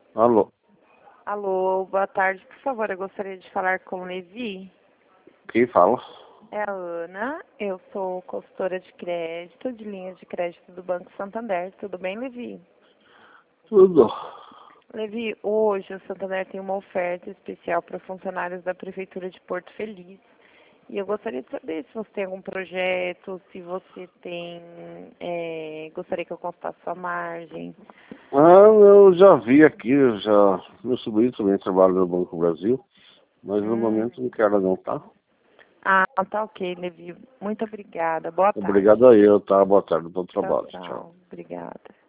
Alô, Alô, boa tarde. Por favor, eu gostaria de falar com o Levi. quem fala? É a Ana, eu sou consultora de crédito, de linhas de crédito do Banco Santander. Tudo bem, Levi? Tudo. Levi, hoje o Santander tem uma oferta especial para funcionários da Prefeitura de Porto Feliz. E eu gostaria de saber se você tem algum projeto, se você tem, gostaria que eu consultasse sua margem. Eu já vi aqui, meu sobrinho também trabalha no Banco Brasil, mas no Hum. momento não quero não, tá? Ah, tá ok, Levi. Muito obrigada. Boa tarde. Obrigado a eu, tá? Boa tarde, bom Tchau, trabalho, tchau. tchau. Obrigada.